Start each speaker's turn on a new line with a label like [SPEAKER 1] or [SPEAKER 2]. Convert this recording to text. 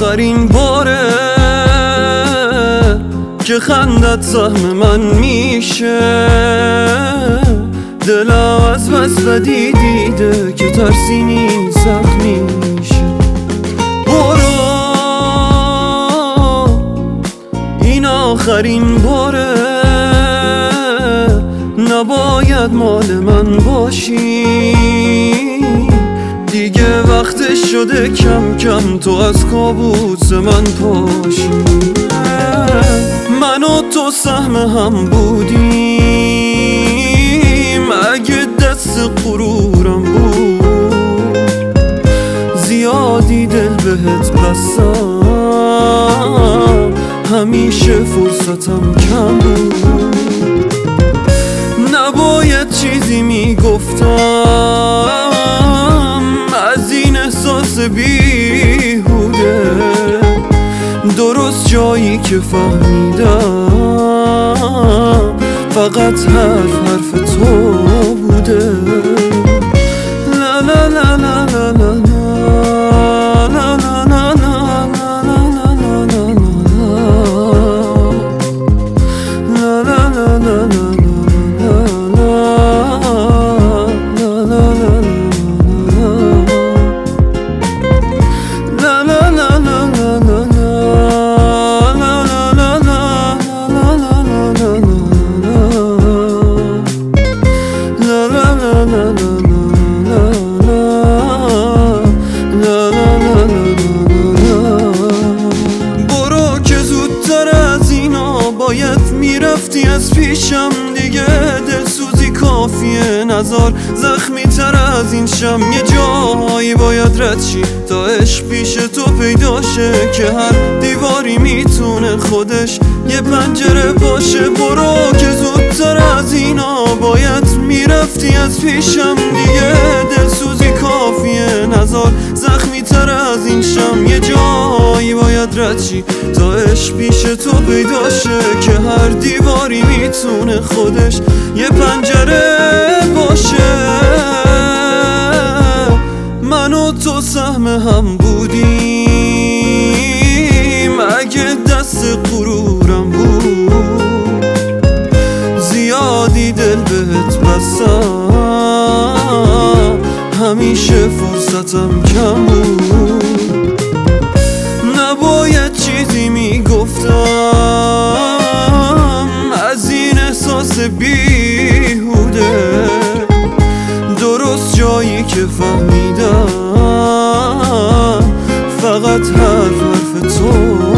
[SPEAKER 1] آخرین باره که خندت سهم من میشه. دلم از بس بدی دیده که ترسینی سخت میشه. برو این آخرین باره، نباید مال من باشی. دیگه وقتش شده کم کم تو از کابوس من پاشی. من و تو سهم هم بودیم، اگه دست غرورم بود زیادی دل بهت بستم، همیشه فرصتم کم بود. نباید چیزی میگفتم از این احساس بیهوده، درست جایی که فهمیدم فقط حرف تو بوده. لا لا لا لا لا لا لا لا لا باید میرفتی از پیشم دیگه. دلسوزی کافیه نزار زخمی تر از این شم. یه جایی باید رد شی تا عشق پیش تو پیدا شه، که هر دیواری میتونه خودش یه پنجره باشه. برو که زودتر از اینا باید میرفتی از پیشم دیگه. دلسوزی کافیه نزار زخمی تر از این شم. یه جایی باید رد شی تا عشق پیش تو پیدا شه، که هر دیواری میتونه خودش یه پنجره باشه. من و تو سهم هم بودیم، اگه دست غرورم بود زیادی دل بهت بستم، همیشه فرصتم کم بود. نباید چیزی میگفتم از این احساس بیهوده، درست جایی که فهمیدم فقط حرف تو